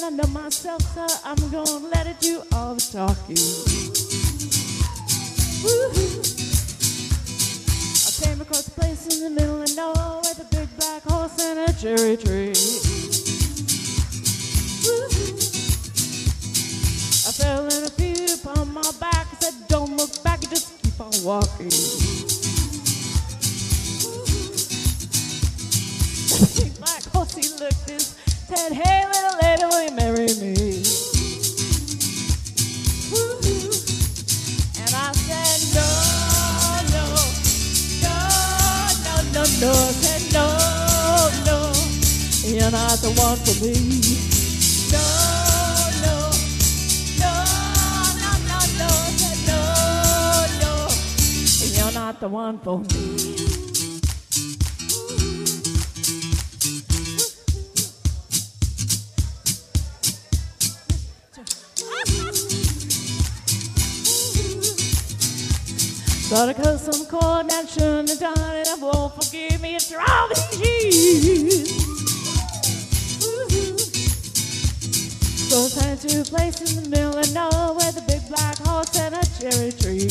I know myself, so I'm gonna let it do all the talking. Woo-hoo. I came across a place in the middle of nowhere with a big black horse and a cherry tree. Woo-hoo. I fell in a field upon my back. I said, don't look back, just keep on walking. The big black horse, he looked and said, hey, little lady, will you marry me? Woo-hoo. And I said, no, no, no, no, no, no. I said, no, no, you're not the one for me. No, no, no, no, no, no. I said, no, no, you're not the one for me. Gotta cut some cord that shouldn't have done it. I won't forgive me after all these years. Woo-hoo. So I sent to a place in the middle of nowhere with a big black horse and a cherry tree.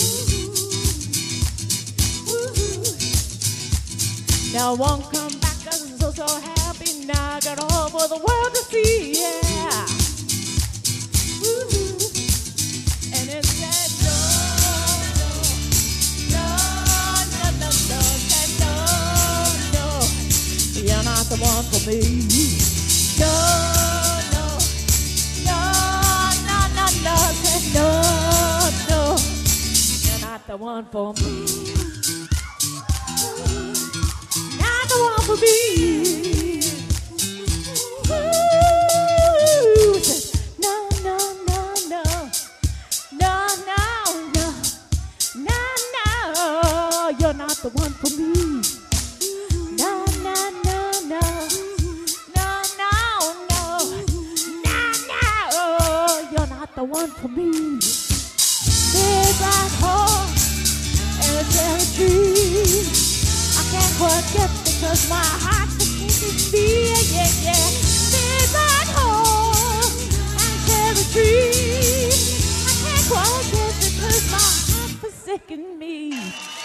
Woo-hoo. Now I won't come back 'cause I'm so happy. Now I got all for the world to see, yeah. Woo-hoo. And it said no. You're not the one for me. No, no, no, no, no, no, no, no. You're not the one for me. Not the one for me. Ooh, no, no, no, no, no, no, no, no, no. You're not the one for me. The one for me. Big black horse and a cherry tree. I can't forget because my heart's against me. Yeah, yeah. Big black horse and a cherry tree. I can't forget because my heart's forsaken me.